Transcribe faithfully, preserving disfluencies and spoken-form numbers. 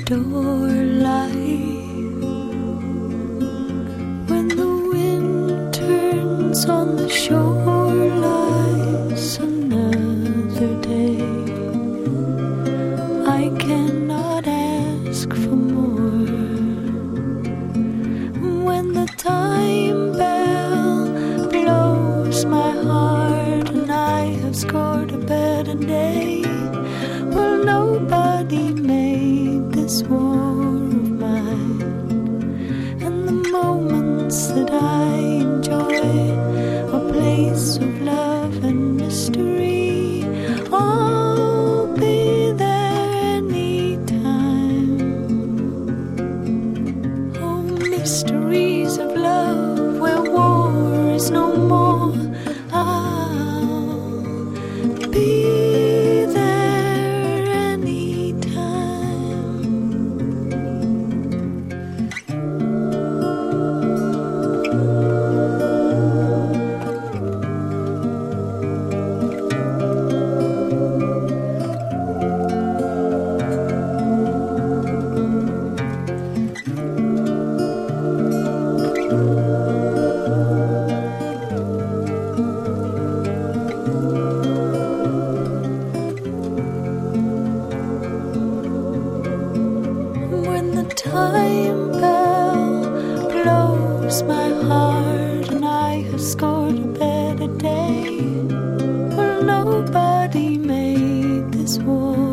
adore life. When the wind turns on the shore lies another day. I cannot ask for more. When the time bell blows my heart and I have scored a better day, well, nobody made this war of mine. And the moments that I enjoy, a place of love and mystery, I'll be there anytime. Oh, mysteries of love where war is no more, I'll be time bell blows my heart and I have scored a better day. Well, nobody made this war